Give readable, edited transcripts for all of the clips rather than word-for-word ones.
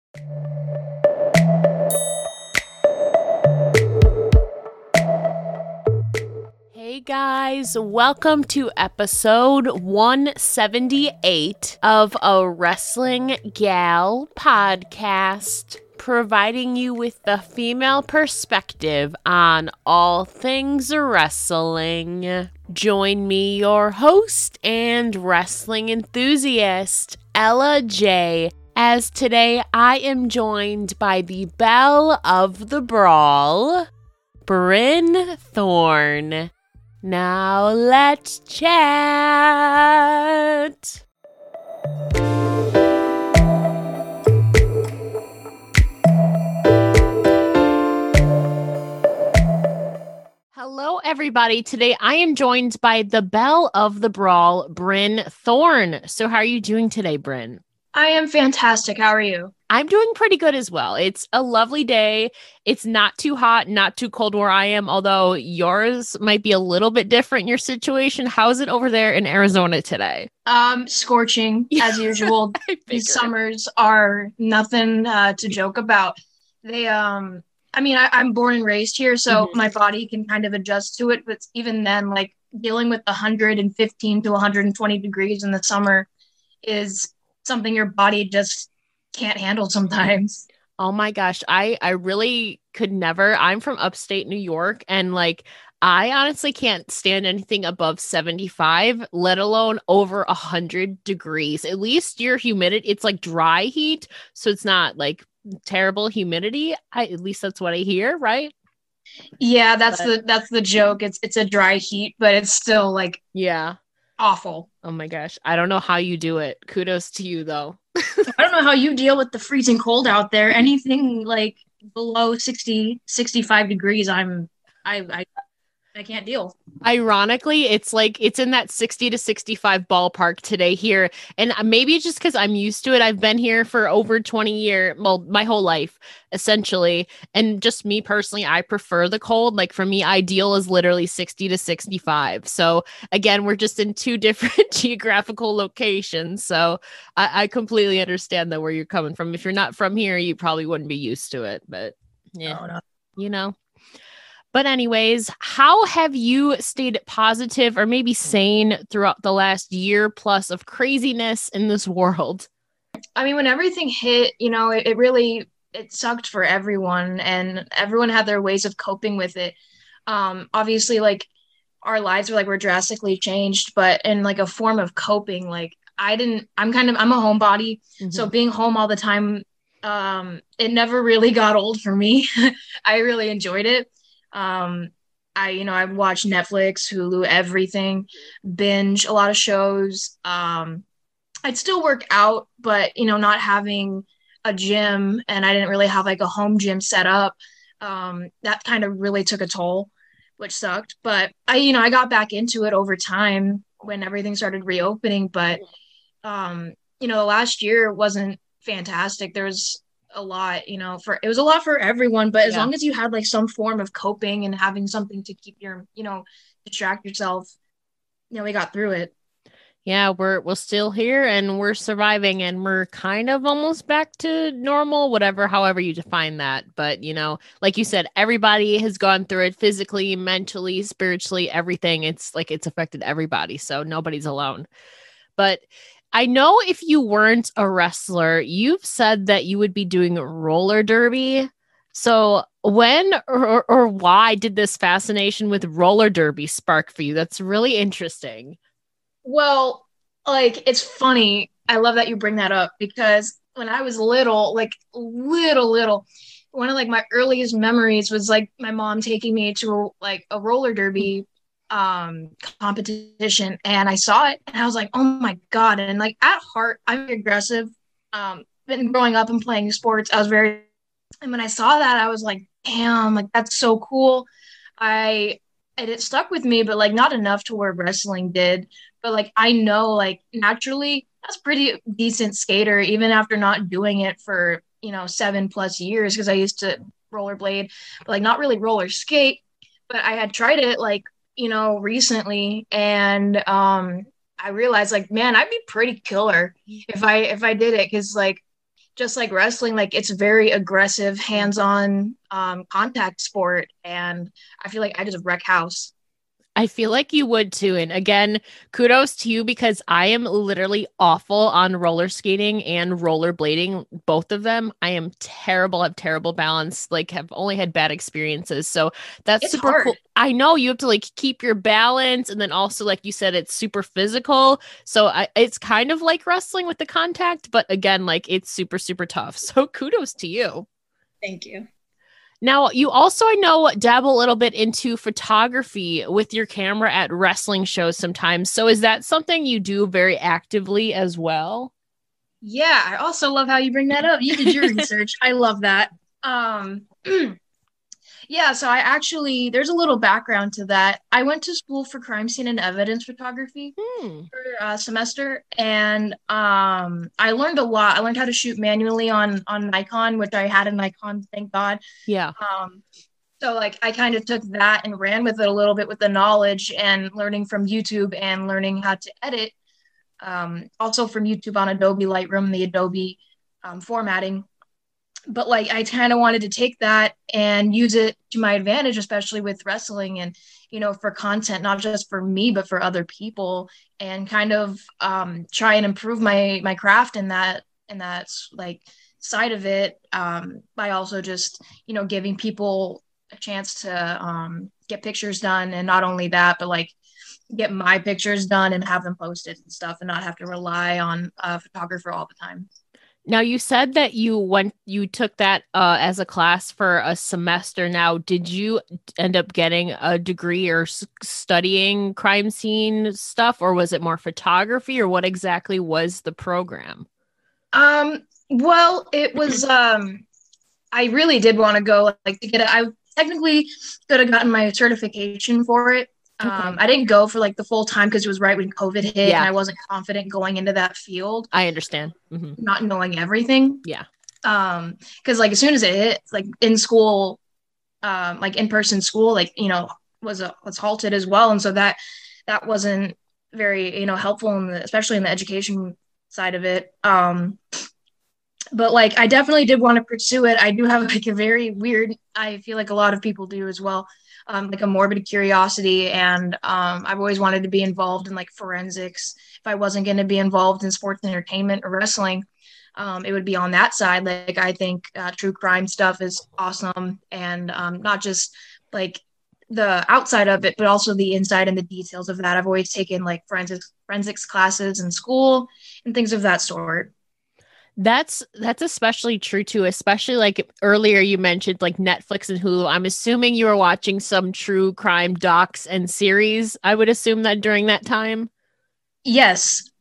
Hey guys, welcome to episode 178 of a Wrestling Gal podcast, providing you with the female perspective on all things wrestling. Join me, your host and wrestling enthusiast, Ella J, as today I am joined by the belle of the brawl, Bryn Thorne. Now let's chat. Hello, everybody. Today I am joined by the belle of the brawl, Bryn Thorne. So how are you doing today, Bryn? I am fantastic. How are you? I'm doing pretty good as well. It's a lovely day. It's not too hot, not too cold where I am, although yours might be a little bit different in your situation. How's it over there in Arizona today? Scorching as usual. These summers are nothing to joke about. I'm born and raised here, so my body can kind of adjust to it. But even then, like dealing with 115 to 120 degrees in the summer is something your body just can't handle sometimes. Oh my gosh, I really could never. I'm from upstate New York, and like I honestly can't stand anything above 75, let alone over 100 degrees. At least your humidity, it's like dry heat, so it's not like terrible humidity. At least that's what I hear, right? Yeah, that's the joke. It's a dry heat, but it's still like awful. Oh my gosh, I don't know how you do it. Kudos to you though. I don't know how you deal with the freezing cold out there. Anything like below 60, 65 degrees, I can't deal. Ironically, it's like it's in that 60 to 65 ballpark today here. And maybe it's just because I'm used to it. I've been here for over 20 years, well, my whole life, essentially. And just me personally, I prefer the cold. Like for me, ideal is literally 60 to 65. So again, we're just in two different geographical locations. So I completely understand that where you're coming from. If you're not from here, you probably wouldn't be used to it. But yeah, you know. But anyways, how have you stayed positive or maybe sane throughout the last year plus of craziness in this world? I mean, when everything hit, it really sucked for everyone, and everyone had their ways of coping with it. Obviously, like our lives were drastically changed, but in like a form of coping, like I'm a homebody, so being home all the time, it never really got old for me. I really enjoyed it. I watch Netflix, Hulu, everything, binge a lot of shows. I'd still work out, but not having a gym, and I didn't really have like a home gym set up. That kind of really took a toll, which sucked. But I got back into it over time when everything started reopening. But the last year wasn't fantastic. There was a lot, it was a lot for everyone, but as long as you had like some form of coping and having something to keep your, distract yourself, we got through it. Yeah, we're still here and we're surviving and we're kind of almost back to normal, however you define that. But, like you said, everybody has gone through it physically, mentally, spiritually, everything. It's like it's affected everybody. So nobody's alone. But I know if you weren't a wrestler, you've said that you would be doing roller derby. So when or why did this fascination with roller derby spark for you? That's really interesting. Well, like, it's funny. I love that you bring that up because when I was little, like little, one of like my earliest memories was like my mom taking me to like a roller derby competition, and I saw it and I was like, oh my God. And like at heart, I'm aggressive. Been growing up and playing sports, and when I saw that, I was like, damn, like that's so cool. And it stuck with me, but like not enough to where wrestling did. But like I know like naturally that's pretty decent skater, even after not doing it for 7+ years, because I used to rollerblade, but like not really roller skate. But I had tried it like recently, and I realized like, man, I'd be pretty killer if I did it, because like just like wrestling, like it's a very aggressive, hands-on contact sport, and I feel like I just wreck house. I feel like you would too. And again, kudos to you because I am literally awful on roller skating and rollerblading, both of them. I am terrible, have terrible balance, like have only had bad experiences. So that's It's super cool. hard. I know you have to like keep your balance. And then also, like you said, it's super physical. So it's kind of like wrestling with the contact, but again, like it's super, super tough. So kudos to you. Thank you. Now, you also, I know, dabble a little bit into photography with your camera at wrestling shows sometimes. So is that something you do very actively as well? Yeah, I also love how you bring that up. You did your research. I love that. Um, yeah, so I actually, there's a little background to that. I went to school for crime scene and evidence photography Hmm. for a semester, and I learned a lot. I learned how to shoot manually on Nikon, which I had a Nikon, thank God. Yeah. Um, so like I kind of took that and ran with it a little bit with the knowledge and learning from YouTube and learning how to edit. Also from YouTube on Adobe Lightroom, the Adobe formatting. But like I kind of wanted to take that and use it to my advantage, especially with wrestling and for content, not just for me but for other people, and kind of try and improve my craft in that like side of it, by also just giving people a chance to get pictures done, and not only that, but like get my pictures done and have them posted and stuff, and not have to rely on a photographer all the time. Now you said that you took that as a class for a semester. Now, did you end up getting a degree or studying crime scene stuff, or was it more photography, or what exactly was the program? Well, it was I really did want to go like to get it. I technically could have gotten my certification for it. Okay. I didn't go for like the full time because it was right when COVID hit and Yeah, I wasn't confident going into that field, I understand. not knowing everything. Yeah. Because like as soon as it hit, like in school, like in person school, like was halted as well, and so that wasn't very helpful especially in the education side of it. But like I definitely did want to pursue it. I do have like a very weird, I feel like a lot of people do as well, like a morbid curiosity, and I've always wanted to be involved in like forensics. If I wasn't going to be involved in sports entertainment or wrestling, it would be on that side. Like I think true crime stuff is awesome, and not just like the outside of it, but also the inside and the details of that. I've always taken like forensics classes in school and things of that sort. That's especially true too, especially like earlier you mentioned like Netflix and Hulu. I'm assuming you were watching some true crime docs and series. I would assume that during that time. Yes.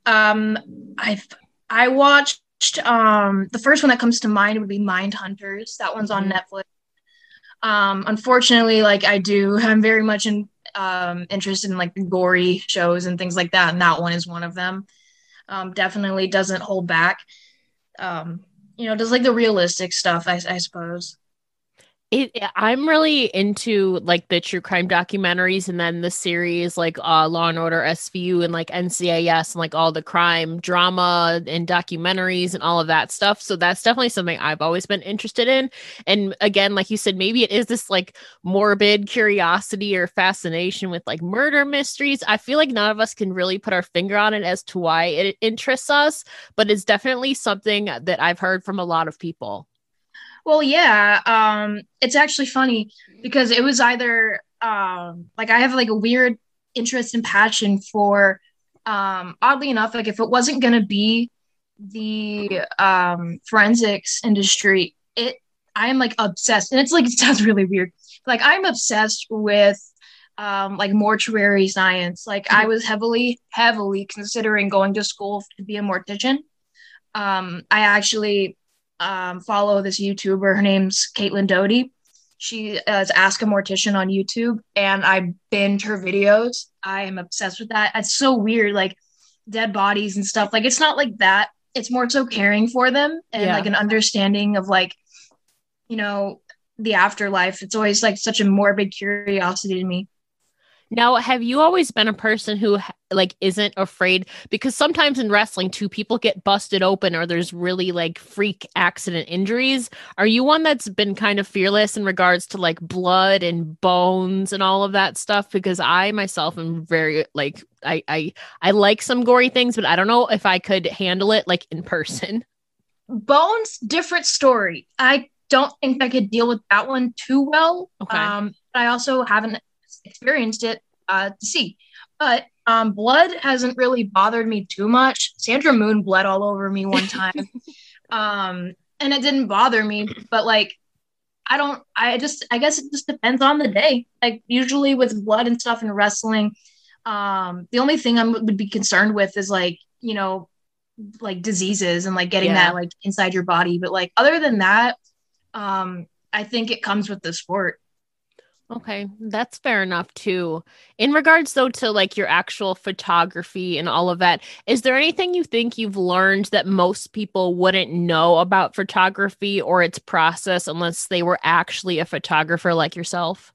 I watched the first one that comes to mind would be Mind Hunters. That one's on Mhm. Netflix. Unfortunately, like I'm very much interested in like the gory shows and things like that, and that one is one of them. Definitely doesn't hold back. Just like the realistic stuff, I suppose. I'm really into like the true crime documentaries and then the series like Law and Order SVU and like NCIS and like all the crime drama and documentaries and all of that stuff. So that's definitely something I've always been interested in. And again, like you said, maybe it is this like morbid curiosity or fascination with like murder mysteries. I feel like none of us can really put our finger on it as to why it interests us, but it's definitely something that I've heard from a lot of people. Well, yeah, it's actually funny because it was either like I have like a weird interest and passion for oddly enough, like if it wasn't gonna be the forensics industry, it I am like obsessed, and it's like it sounds really weird. Like I'm obsessed with like mortuary science. Like I was heavily considering going to school to be a mortician. I actually follow this YouTuber. Her name's Caitlin Doty. She is Ask a Mortician on YouTube, and I binge her videos. I am obsessed with that. It's so weird, like dead bodies and stuff. Like it's not like that. It's more so caring for them and Yeah. like an understanding of like you know the afterlife. It's always like such a morbid curiosity to me. Now, have you always been a person who like isn't afraid? Because sometimes in wrestling too, people get busted open or there's really like freak accident injuries. Are you one that's been kind of fearless in regards to like blood and bones and all of that stuff? Because I myself am very like I like some gory things, but I don't know if I could handle it like in person. Bones, different story. I don't think I could deal with that one too well. Okay. But I also haven't experienced it to see. But blood hasn't really bothered me too much. Sandra Moon bled all over me one time. And it didn't bother me, but like I guess it just depends on the day. Like usually with blood and stuff in wrestling, the only thing I would be concerned with is like, like diseases and like getting Yeah. that like inside your body. But like other than that, I think it comes with the sport. Okay, that's fair enough too. In regards though to like your actual photography and all of that, is there anything you think you've learned that most people wouldn't know about photography or its process unless they were actually a photographer like yourself?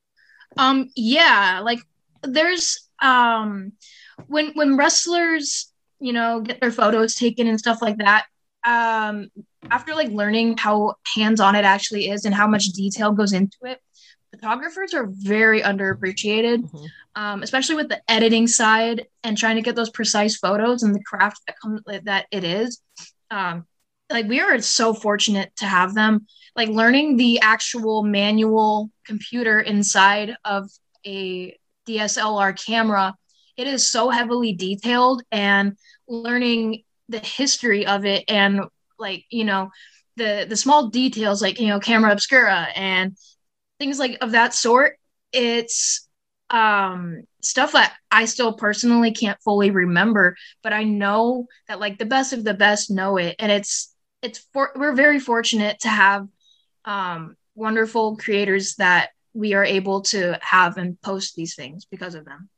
Yeah, like there's when wrestlers, get their photos taken and stuff like that, um after like learning how hands-on it actually is and how much detail goes into it, photographers are very underappreciated, Mhm. especially with the editing side and trying to get those precise photos and the craft that comes that it is. Um, like we are so fortunate to have them. Like learning the actual manual computer inside of a DSLR camera, it is so heavily detailed, and learning the history of it and like the small details like camera obscura and things like of that sort. It's stuff that I still personally can't fully remember, but I know that like the best of the best know it, and we're very fortunate to have wonderful creators that we are able to have and post these things because of them.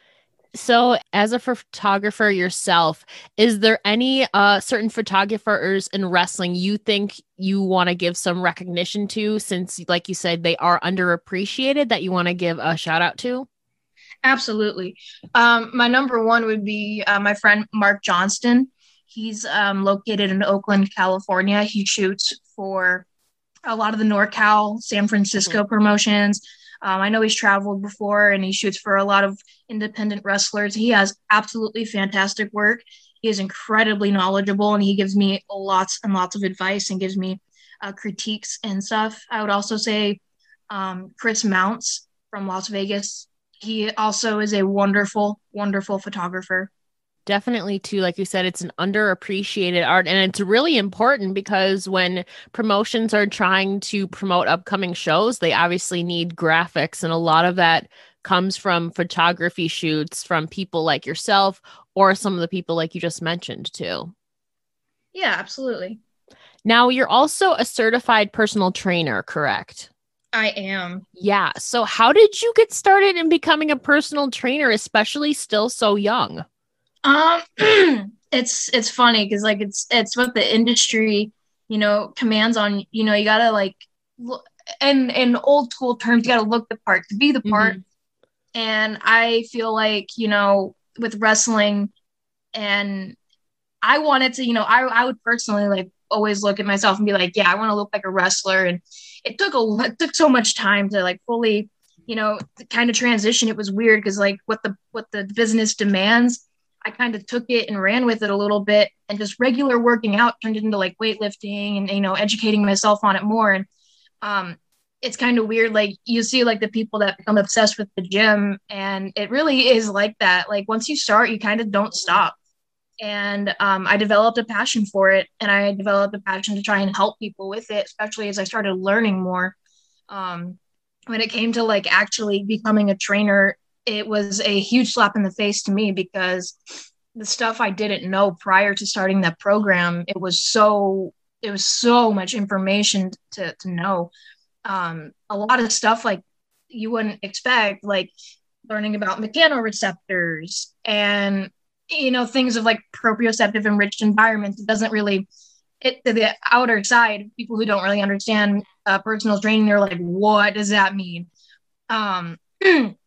So, as a photographer yourself, is there any certain photographers in wrestling you think you want to give some recognition to since like you said they are underappreciated that you want to give a shout out to? Absolutely. My number one would be my friend Mark Johnston. He's located in Oakland, California. He shoots for a lot of the NorCal, San Mhm. Francisco promotions. I know he's traveled before and he shoots for a lot of independent wrestlers. He has absolutely fantastic work. He is incredibly knowledgeable and he gives me lots and lots of advice and gives me critiques and stuff. I would also say Chris Mounts from Las Vegas. He also is a wonderful, wonderful photographer. Definitely, too, like you said, it's an underappreciated art, and it's really important because when promotions are trying to promote upcoming shows, they obviously need graphics, and a lot of that comes from photography shoots from people like yourself or some of the people like you just mentioned, too. Yeah, absolutely. Now, you're also a certified personal trainer, correct? I am. Yeah. So, how did you get started in becoming a personal trainer, especially still so young? Um, it's funny because like it's what the industry, commands on. You gotta like, look, and in old school terms, you gotta look the part to be the part. Hmm. And I feel like with wrestling, and I wanted to, I would personally like always look at myself and be like, yeah, I want to look like a wrestler. And it took so much time to like fully, kind of transition. It was weird because like what the business demands, I kind of took it and ran with it a little bit, and just regular working out turned into like weightlifting and educating myself on it more. And um it's kind of weird, like you see like the people that become obsessed with the gym, and it really is like that. Like once you start, you kind of don't stop. And I developed a passion for it, and I developed a passion to try and help people with it, especially as I started learning more. um, when it came to like actually becoming a trainer, it was a huge slap in the face to me because the stuff I didn't know prior to starting that program, it was so much information to know. A lot of stuff like you wouldn't expect, like learning about mechanoreceptors and things of like proprioceptive enriched environments. It doesn't really it to the outer side. People who don't really understand personal training, they're like, what does that mean? um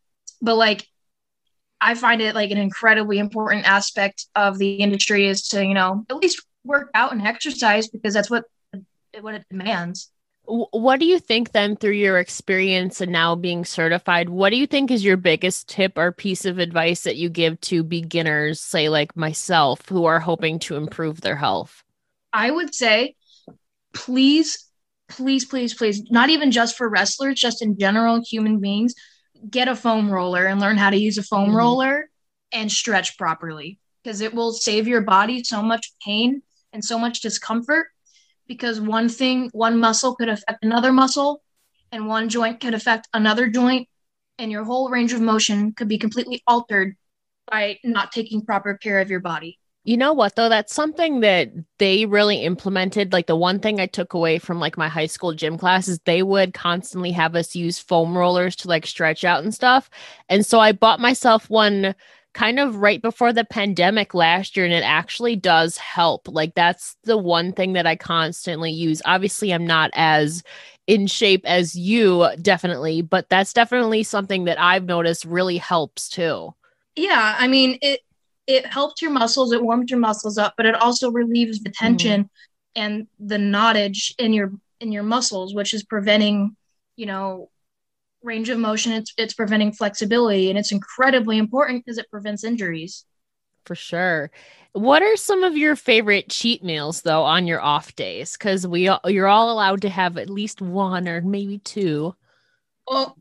But like, I find it like an incredibly important aspect of the industry is to, at least work out and exercise because that's what it demands. What do you think then, through your experience and now being certified, what do you think is your biggest tip or piece of advice that you give to beginners, say like myself, who are hoping to improve their health? I would say, please, please, please, please, not even just for wrestlers, just in general, human beings, get a foam roller and learn how to use a foam Mhm. roller and stretch properly because it will save your body so much pain and so much discomfort because one muscle could affect another muscle and one joint could affect another joint and your whole range of motion could be completely altered by not taking proper care of your body. You know what, though? That's something that they really implemented. Like the one thing I took away from like my high school gym class is they would constantly have us use foam rollers to like stretch out and stuff. And so I bought myself one kind of right before the pandemic last year, and it actually does help. Like that's the one thing that I constantly use. Obviously, I'm not as in shape as you, definitely, but that's definitely something that I've noticed really helps too. Yeah, I mean it helps your muscles, it warms your muscles up, but it also relieves the Mhm. tension and the knottage in your muscles, which is preventing, you know, range of motion. It's preventing flexibility, and it's incredibly important because it prevents injuries. For sure. What are some of your favorite cheat meals though on your off days? Because you're all allowed to have at least one or maybe two. Well,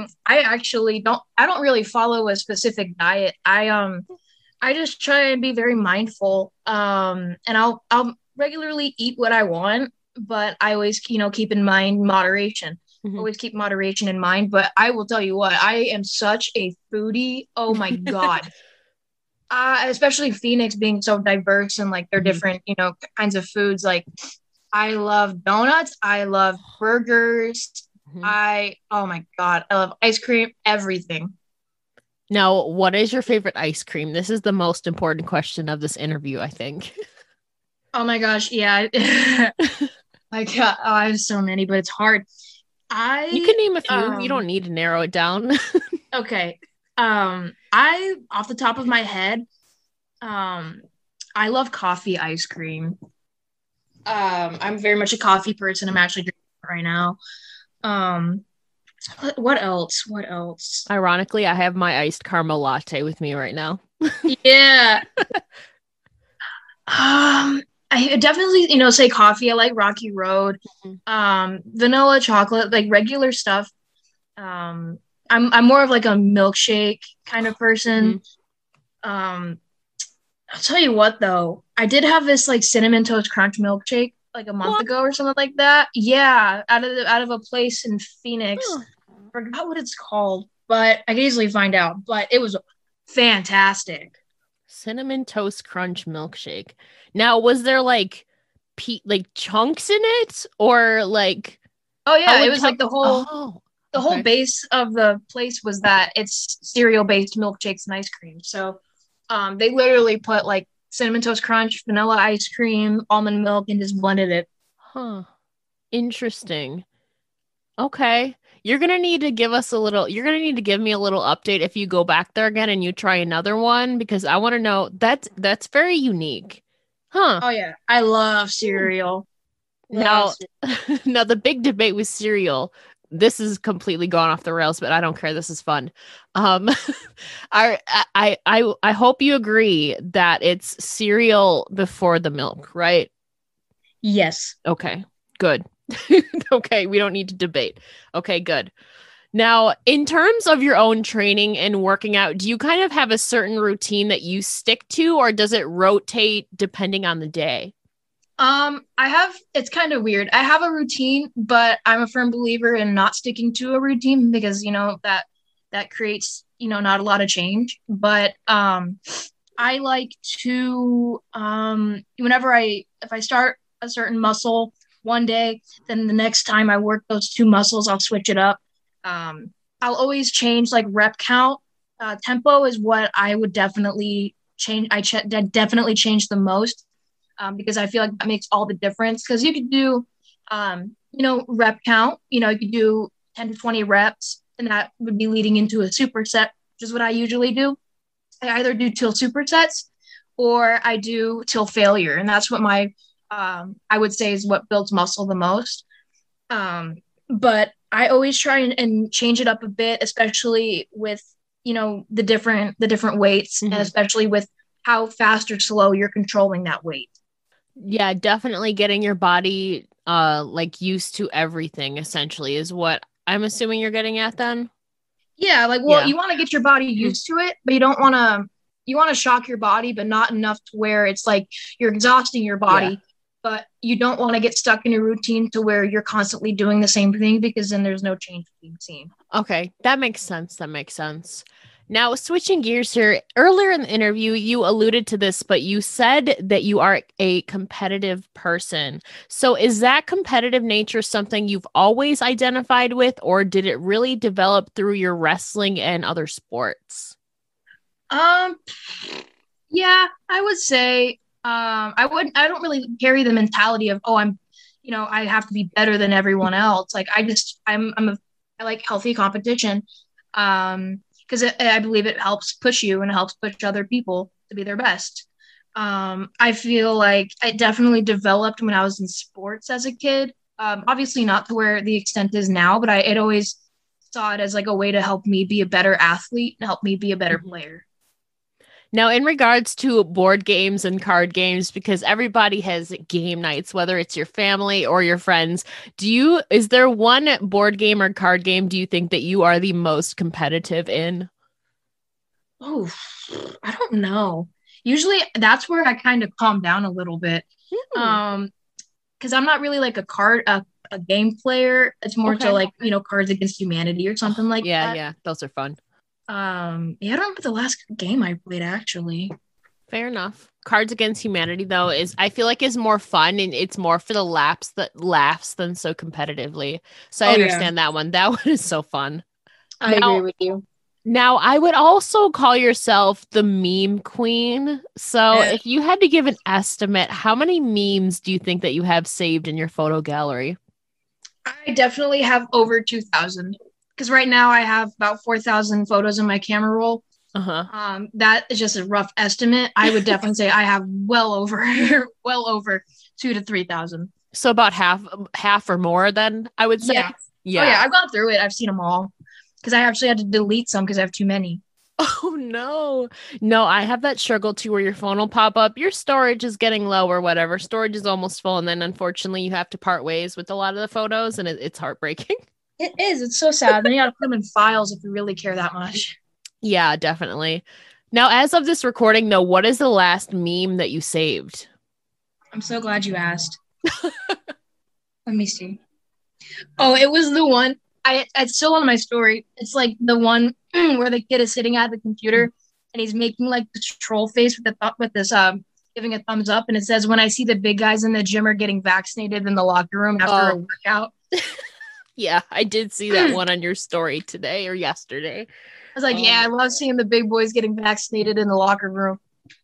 I don't really follow a specific diet. I just try and be very mindful. And I'll regularly eat what I want, but I always, keep in mind moderation. Mhm. Always keep moderation in mind. But I will tell you what, I am such a foodie. Oh my God. Especially Phoenix being so diverse and like their Mhm. different, kinds of foods. Like I love donuts. I love burgers. Mhm. Oh my God, I love ice cream, everything. Now, what is your favorite ice cream? This is the most important question of this interview, I think. Oh my gosh, yeah. Like, I have so many, but it's hard. You can I, name a few. You don't need to narrow it down. okay. Off the top of my head, um, I love coffee ice cream. I'm very much a coffee person. I'm actually drinking it right now. Um, what else? What else? Ironically, I have my iced caramel latte with me right now. Yeah. I definitely, say coffee. I like Rocky Road. Mhm. Vanilla chocolate, like regular stuff. Um, I'm more of like a milkshake kind of person. Mhm. Um, I'll tell you what though, I did have this like cinnamon toast crunch milkshake like a month What? ago or something like that. Yeah, out of a place in Phoenix. Huh. Forgot what it's called, but I can easily find out. But it was fantastic. Cinnamon toast crunch milkshake. Now, was there like like chunks in it or like Oh how yeah, it would was tell? like Oh, the whole okay. base of the place was that it's cereal based milkshakes and ice cream. So they literally put like cinnamon toast crunch, vanilla ice cream, almond milk, and just blended it. Huh. Interesting. Okay. You're gonna need to give me a little update if you go back there again and you try another one because I want to know that's very unique. Huh. Oh yeah, I love Hmm. cereal. Love Now, cereal. now the big debate with cereal. This is completely gone off the rails, but I don't care. This is fun. Um, I hope you agree that it's cereal before the milk, right? Yes. Okay, good. Okay, we don't need to debate. Okay, good. Now, in terms of your own training and working out, do you kind of have a certain routine that you stick to, or does it rotate depending on the day? It's kind of weird. I have a routine, but I'm a firm believer in not sticking to a routine because, that creates, not a lot of change. But I like to if I start a certain muscle one day, then the next time I work those two muscles, I'll switch it up. Um, I'll always change like rep count. Tempo is what I would definitely change. Definitely change the most because I feel like that makes all the difference. Because you could do, rep count. You could do 10 to 20 reps, and that would be leading into a superset which is what I usually do. I either do till supersets or I do till failure. And that's what I would say is what builds muscle the most. But I always try and change it up a bit, especially with, the different weights, and especially with how fast or slow you're controlling that weight. Yeah, definitely getting your body like used to everything essentially is what I'm assuming you're getting at then. Yeah, like, well, Yeah. you want to get your body used to it, but you want to shock your body, but not enough to where it's like you're exhausting your body. Yeah. But you don't want to get stuck in a routine to where you're constantly doing the same thing, because then there's no change being seen. Okay, that makes sense. That makes sense. Now, switching gears here, earlier in the interview, you alluded to this, but you said that you are a competitive person. So, is that competitive nature something you've always identified with, or did it really develop through your wrestling and other sports? Um, yeah, I would say I don't really carry the mentality of, oh, I have to be better than everyone else. Like, I like healthy competition. Because I believe it helps push you and it helps push other people to be their best. I feel like it definitely developed when I was in sports as a kid. Obviously not to where the extent is now, but it always saw it as like a way to help me be a better athlete and help me be a better player. Now, in regards to board games and card games, because everybody has game nights, whether it's your family or your friends, is there one board game or card game do you think that you are the most competitive in? Oh, I don't know. Usually that's where I kind of calm down a little bit. Hmm. Because I'm not really like a game player. It's more so Okay. like, Cards Against Humanity or something like Yeah, that. yeah, those are fun. Yeah, I don't remember the last game I played actually. Fair enough. Cards Against Humanity, though, I feel like is more fun and it's more for the laughs than so competitively. So I Oh yeah, understand that one. That one is so fun. I agree Now, with you. Now, I would also call yourself the meme queen. So, Yeah. if you had to give an estimate, how many memes do you think that you have saved in your photo gallery? I definitely have over 2,000, because right now I have about 4,000 photos in my camera roll. Uh-huh. That is just a rough estimate. I would definitely say I have well over well over 2 to 3,000. So about half or more then, I would say. Yeah. Oh yeah, Yeah. I've gone through it. I've seen them all, because I actually had to delete some because I have too many. Oh no. No, I have that struggle too where your phone will pop up, your storage is getting low or whatever. Storage is almost full, and then unfortunately you have to part ways with a lot of the photos, and it's heartbreaking. It is. It's so sad. Then you got to put them in files if you really care that much. Yeah, definitely. Now, as of this recording, though, what is the last meme that you saved? I'm so glad you asked. Let me see. Oh, it was the one. It's still on my story. It's like the one where the kid is sitting at the computer and he's making like this troll face with this giving a thumbs up, and it says, "When I see the big guys in the gym are getting vaccinated in the locker room after a workout." Yeah, I did see that one on your story today or yesterday. I was like, yeah, I love seeing the big boys getting vaccinated in the locker room.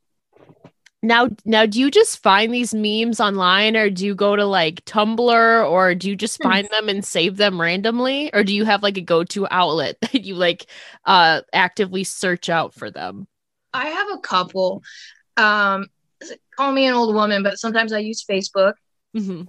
Now, do you just find these memes online, or do you go to like Tumblr, or do you just find them and save them randomly, or do you have like a go-to outlet that you like actively search out for them? I have a couple. Um, Call me an old woman, but sometimes I use Facebook. Mm-hmm.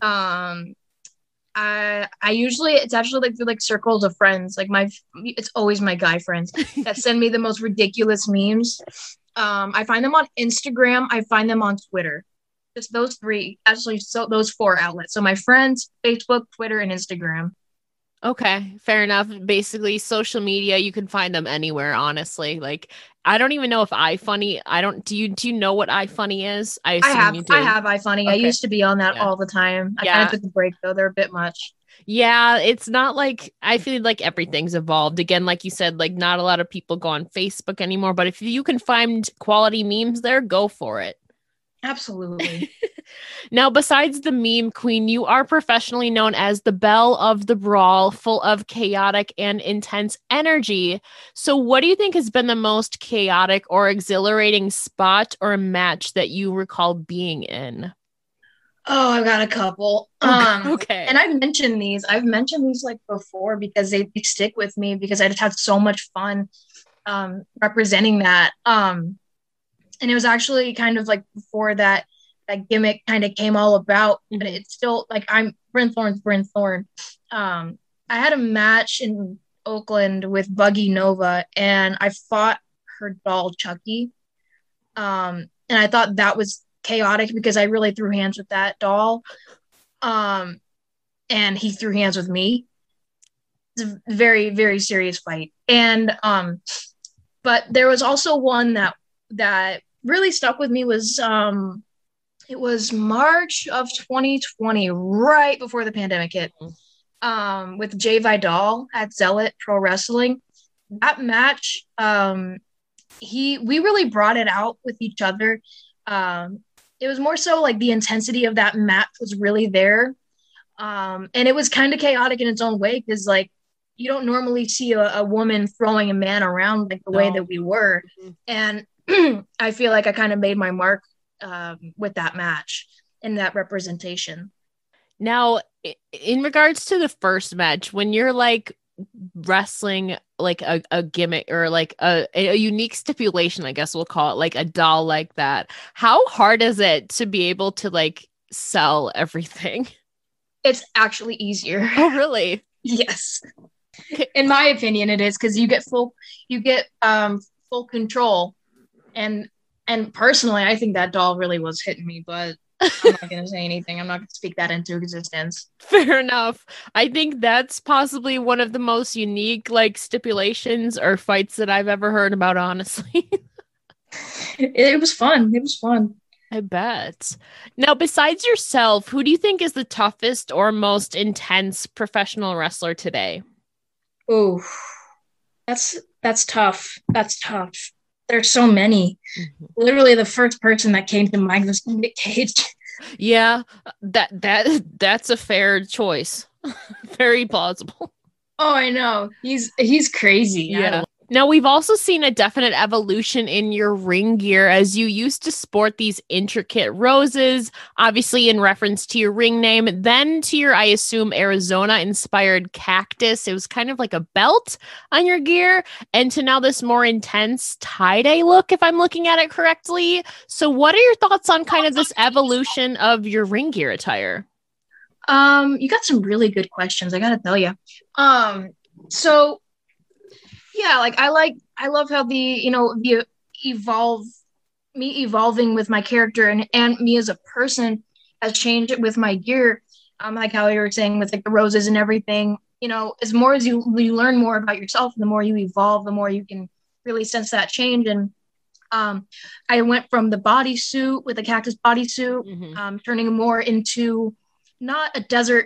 I usually, it's actually like through like circles of friends. Like it's always my guy friends that send me the most ridiculous memes. I find them on Instagram. I find them on Twitter. Just those three, actually, so those four outlets. So my friends, Facebook, Twitter, and Instagram. Okay, fair enough. Basically, social media, you can find them anywhere, honestly. Like, I don't even know if iFunny, I don't, do you know what iFunny is? I assume you I do. have iFunny. I Okay. used to be on that Yeah. all the time. I kind of Yeah. took a break though. They're a bit much. Yeah, it's not like I feel like everything's evolved. Again, like you said, like not a lot of people go on Facebook anymore, but if you can find quality memes there, go for it. Absolutely. Now, besides the meme queen, you are professionally known as the Belle of the Brawl, full of chaotic and intense energy. So, what do you think has been the most chaotic or exhilarating spot or match that you recall being in? Oh, I've got a couple. Okay. And I've mentioned these. I've mentioned these like before because they stick with me because I just had so much fun. representing that. And it was actually kind of like before that gimmick kind of came all about, but it's still like I'm Bryn Thorne's Bryn Thorne. I had a match in Oakland with Buggy Nova, and I fought her doll Chucky. And I thought that was chaotic because I really threw hands with that doll. And he threw hands with me. It's a very, very serious fight. And but there was also one that really stuck with me was it was March of 2020, right before the pandemic hit, with Jay Vidal at Zealot Pro Wrestling. That match, we really brought it out with each other. It was more so like the intensity of that match was really there. And it was kind of chaotic in its own way because like you don't normally see a woman throwing a man around like the way that we were. And I feel like I kind of made my mark with that match and that representation. Now, in regards to the first match, when you're like wrestling like a gimmick or like a unique stipulation, I guess we'll call it, like a doll like that, how hard is it to be able to like sell everything? It's actually easier. Oh, really? Yes. In my opinion, it is because you get full control. And personally, I think that doll really was hitting me, but I'm not going to say anything. I'm not going to speak that into existence. Fair enough. I think that's possibly one of the most unique like stipulations or fights that I've ever heard about, honestly. It was fun. It was fun. I bet. Now, besides yourself, who do you think is the toughest or most intense professional wrestler today? Oh, that's tough. That's tough. There's so many. Literally, the first person that came to mind was Nick Cage. Yeah, that's a fair choice. Very plausible. Oh, I know. He's crazy. Yeah. Now, we've also seen a definite evolution in your ring gear as you used to sport these intricate roses, obviously in reference to your ring name, then to your, I assume, Arizona-inspired cactus. It was kind of like a belt on your gear, and to now this more intense tie-dye look, if I'm looking at it correctly. So what are your thoughts on kind of this evolution of your ring gear attire? You got some really good questions, I gotta tell you. So yeah, like I love how the evolving with my character and me as a person has changed with my gear. Like how you were saying with like the roses and everything. As more as you learn more about yourself, the more you evolve, the more you can really sense that change. And I went from the bodysuit with a cactus bodysuit, turning more into not a desert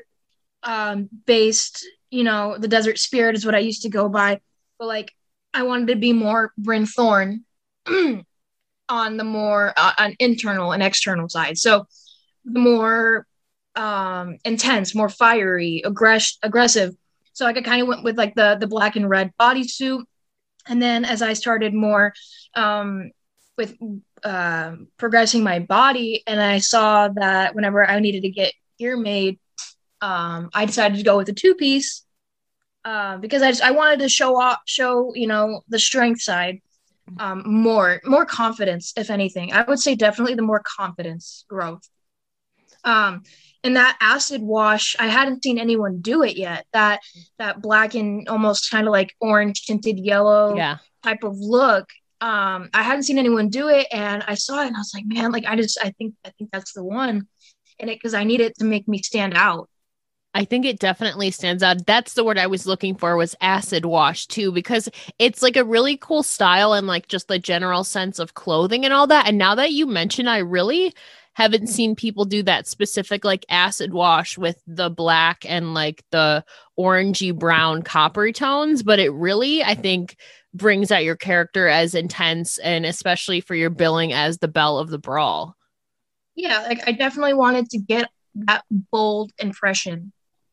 based, the desert spirit is what I used to go by. But like I wanted to be more Bryn Thorne on the more on internal and external side. So the more intense, more fiery, aggressive. So like I kind of went with like the black and red bodysuit. And then as I started more with progressing my body, and I saw that whenever I needed to get gear made, I decided to go with a two-piece. Because I wanted to show the strength side, more confidence, if anything. I would say definitely the more confidence growth. And that acid wash, I hadn't seen anyone do it yet. That black and almost kind of like orange tinted yellow type of look. I hadn't seen anyone do it, and I saw it, and I was like, man, like I think that's the one, and because I need it to make me stand out. I think it definitely stands out. That's the word I was looking for, was acid wash too, because it's like a really cool style and like just the general sense of clothing and all that. And now that you mention, I really haven't seen people do that specific like acid wash with the black and like the orangey brown coppery tones. But it really, I think, brings out your character as intense, and especially for your billing as the Belle of the Brawl. Yeah, like I definitely wanted to get that bold impression.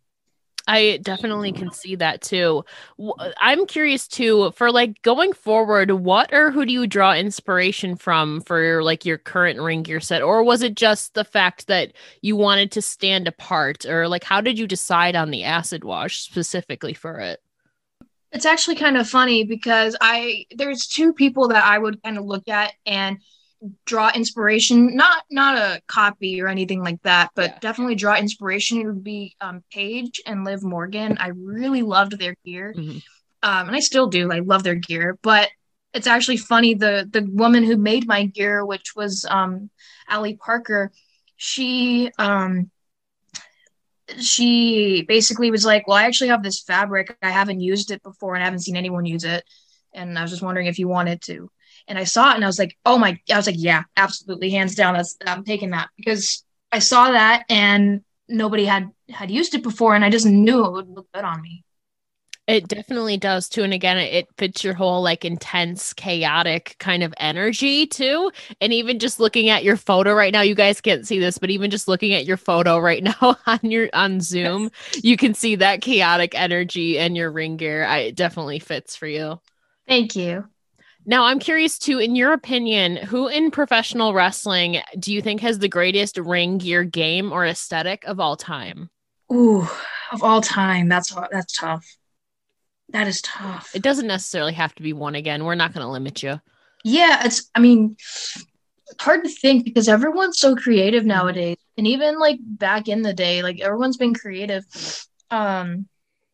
I definitely can see that too. I'm curious too, for like going forward, what or who do you draw inspiration from for like your current ring gear set? Or was it just the fact that you wanted to stand apart? Or like, how did you decide on the acid wash specifically for it? It's actually kind of funny because there's two people that I would kind of look at and draw inspiration, not a copy or anything like that, but Yeah. definitely draw inspiration. It would be Paige and Liv Morgan. I really loved their gear. Hmm. And I still do. I love their gear, but it's actually funny. The woman who made my gear, which was Ali Parker, she she basically was like, "Well, I actually have this fabric. I haven't used it before, and I haven't seen anyone use it, and I was just wondering if you wanted to." And I saw it, and I was like, "Oh my!" I was like, "Yeah, absolutely, hands down. That's I'm taking that because I saw that, and nobody had used it before, and I just knew it would look good on me." It definitely does too. And again, it fits your whole like intense, chaotic kind of energy too. And even just looking at your photo right now, you guys can't see this, but even just looking at your photo right now on Zoom, you can see that chaotic energy and your ring gear. It definitely fits for you. Thank you. Now, I'm curious too, in your opinion, who in professional wrestling do you think has the greatest ring gear game or aesthetic of all time? Ooh, of all time, that's tough. That is It tough. doesn't necessarily have to be one again. We're not going to limit you. Yeah, I mean, hard to think because everyone's so creative Mhm. nowadays. And even like back in the day, like everyone's been creative. Um,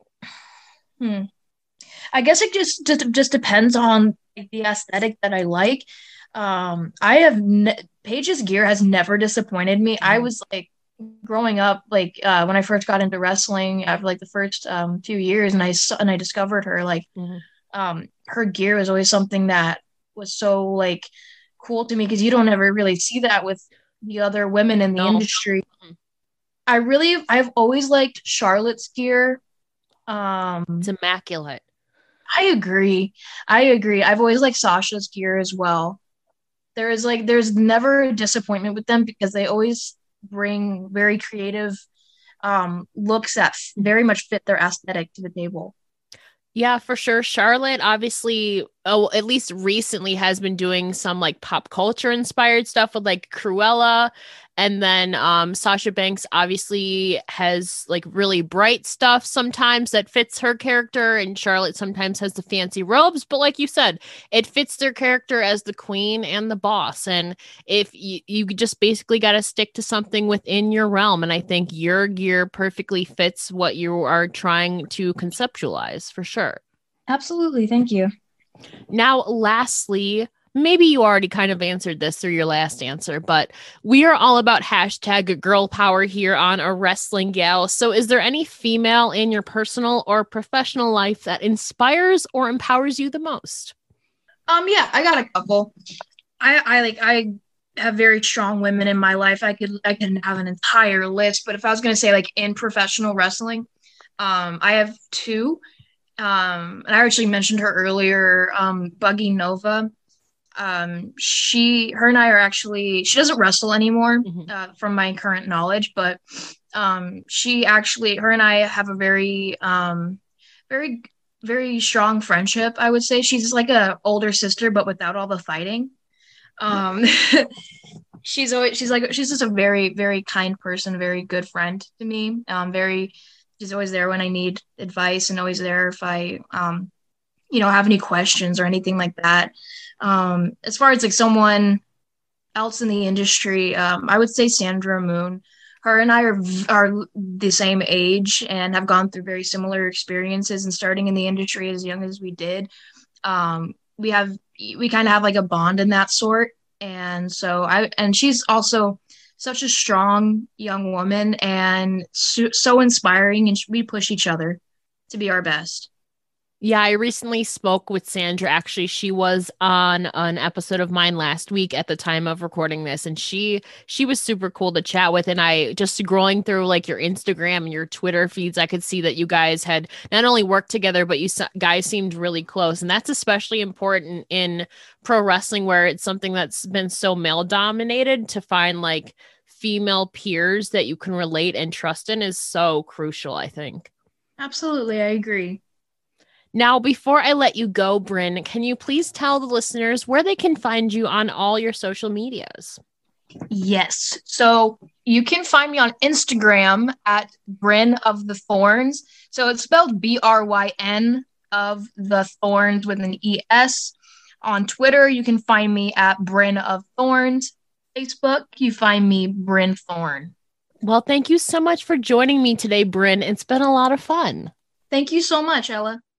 hmm. I guess it just depends on like, the aesthetic that I like. I have Paige's gear has never disappointed me. I Mhm. was like growing up, like when I first got into wrestling after like the first few years, and I discovered her like Mhm. her gear was always something that was so like cool to me because you don't ever really see that with the other women in the No. industry. Mhm. I've always liked Charlotte's gear. It's immaculate. I agree. I agree. I've always liked Sasha's gear as well. There's never a disappointment with them because they always bring very creative looks that very much fit their aesthetic to the table. Yeah, for sure. Charlotte obviously, oh, at least recently has been doing some like pop culture inspired stuff with like Cruella. And then Sasha Banks obviously has like really bright stuff sometimes that fits her character. And Charlotte sometimes has the fancy robes. But like you said, it fits their character as the queen and the boss. And if you just basically got to stick to something within your realm. And I think your gear perfectly fits what you are trying to conceptualize for sure. Absolutely. Thank you. Now, lastly, maybe you already kind of answered this through your last answer, but we are all about hashtag girl power here on A Wrestling Gal. So, is there any female in your personal or professional life that inspires or empowers you the most? Yeah, I got a couple. I have very strong women in my life. I can have an entire list, but if I was gonna say like in professional wrestling, I have two. And I actually mentioned her earlier, Buggy Nova. Her and I are actually, she doesn't wrestle anymore, Mhm. from my current knowledge, but she actually, her and I have a very, very strong friendship. I would say she's like a older sister, but without all the fighting. Um, she's just a very, very kind person, very good friend to me. She's always there when I need advice and always there if I have any questions or anything like that. As far as like someone else in the industry, I would say Sandra Moon. Her and I are the same age and have gone through very similar experiences and starting in the industry as young as we did. We kind of have like a bond in that sort. And she's also such a strong young woman and so inspiring, and we push each other to be our best. Yeah, I recently spoke with Sandra. Actually, she was on an episode of mine last week at the time of recording this, and she was super cool to chat with. And I just scrolling through like your Instagram and your Twitter feeds, I could see that you guys had not only worked together, but guys seemed really close. And that's especially important in pro wrestling, where it's something that's been so male dominated. To find like female peers that you can relate and trust in is so crucial, I think. Absolutely, I agree. Now, before I let you go, Bryn, can you please tell the listeners where they can find you on all your social medias? Yes. So you can find me on Instagram at Bryn of the Thorns. So it's spelled Bryn of the Thorns with an ES. On Twitter, you can find me at Bryn of Thorns. Facebook, you find me Bryn Thorn. Well, thank you so much for joining me today, Bryn. It's been a lot of fun. Thank you so much, Ella.